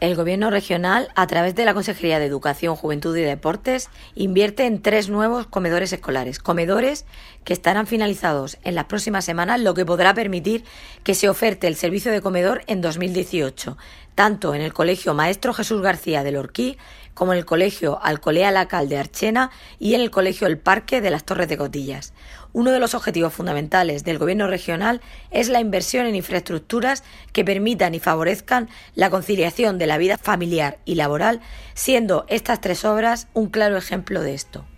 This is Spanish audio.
El Gobierno regional, a través de la Consejería de Educación, Juventud y Deportes, invierte en 3 nuevos comedores escolares. Comedores que estarán finalizados en las próximas semanas, lo que podrá permitir que se oferte el servicio de comedor en 2018, tanto en el Colegio Maestro Jesús García de Lorquí, como en el Colegio Alcolea Lacal de Archena y en el Colegio El Parque de las Torres de Cotillas. Uno de los objetivos fundamentales del Gobierno regional es la inversión en infraestructuras que permitan y favorezcan la conciliación de la vida familiar y laboral, siendo estas 3 obras un claro ejemplo de esto.